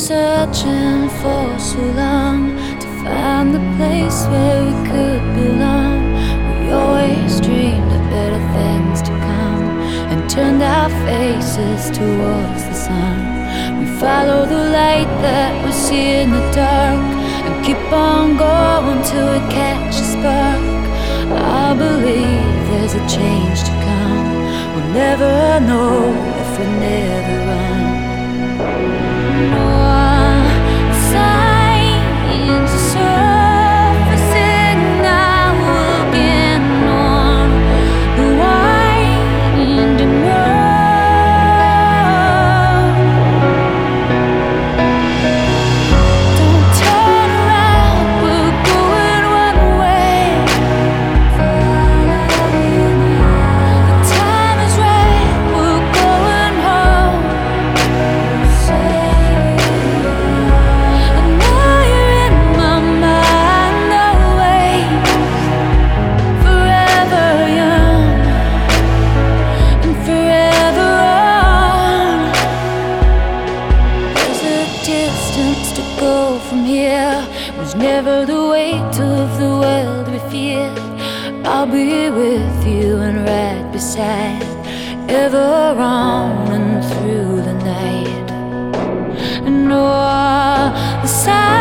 searching for so long to find the place where we could belong. We always dreamed of better things to come and turned our faces towards the sun. We follow the light that we see in the dark and keep on going till we catch a spark. I believe there's a change to come. We'll never know if we never run. Signs are surfacing now again on the winding road. Don't turn around, we're going one way. The time is right, we're going home. And now you're in my mind always, forever young and forever on. There's a distance to go from here. It was never the weight of the world we feared. I'll be with you and right beside, ever on and through the night. And the sign